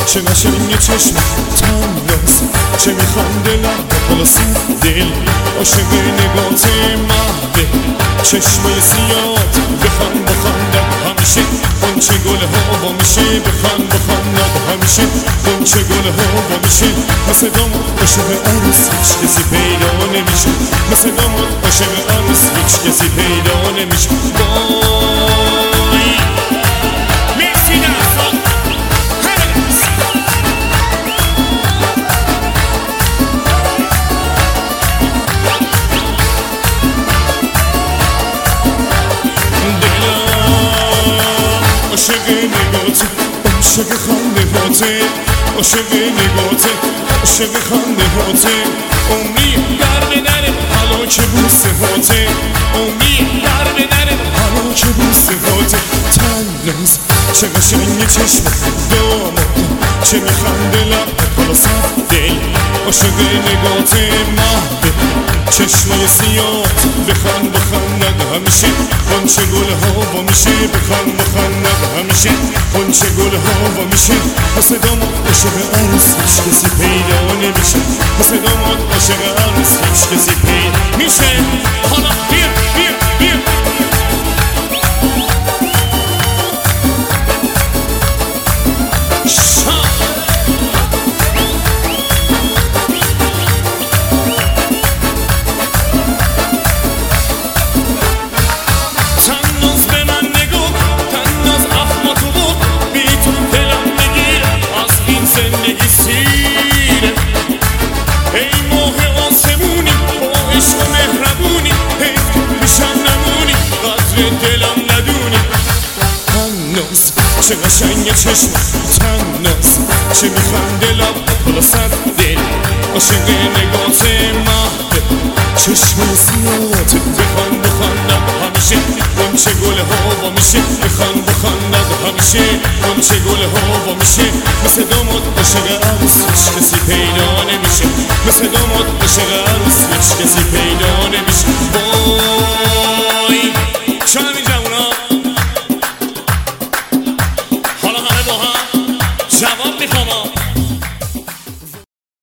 چه قشنگ چشم تناس، چه میخنده لب خلاص دل، عاشق نگات مهده چشمای سیاد، بخند بخندم همیشه قنچه گل ها میشه، بخند بخندم همیشه قنچه گل ها میشه، مثل داماد عاشق عروس هیچ کسی پیدا نمیشه، مثل داماد عاشق عروس هیچ کسی پیدا نمیشه. عاشق نگاته، عاشق خنده هاته، عاشق نگاته، عاشق خنده هاته، عمری در بدنه حالا که بوسه هاته، عمری در بدنه حالا که بوسه هاته، تناز چه قشنگ چشم داماد، چه میخنده لب حالا صد دل، عاشق نگاته مهده چشمای سیاد، بخند بخندد همیشه قنچه گل ها میشه، بخند بخندد همیشه قنچه گل ها میشه، مثل داماد عاشق عروس هیچ کسی پیدا نمیشه، مثل داماد عاشق عروس هیچ کسی پیدا میشه. حالا بیا بیا بیا چه قشنگ چشم تناس، چه میخنده لب حالا صد دل، عاشق نگات مهده چشم سیاد، بخند بخندم همیشه قنچه گل ها میشه، بخند بخندم همیشه قنچه گل ها میشه، مثل داماد عاشق عروس هیچ کسی پیدا نمیشه، مثل داماد عاشق عروس هیچ کسی پیدا نمیشه. وای چه همین جوونا جواب میخوام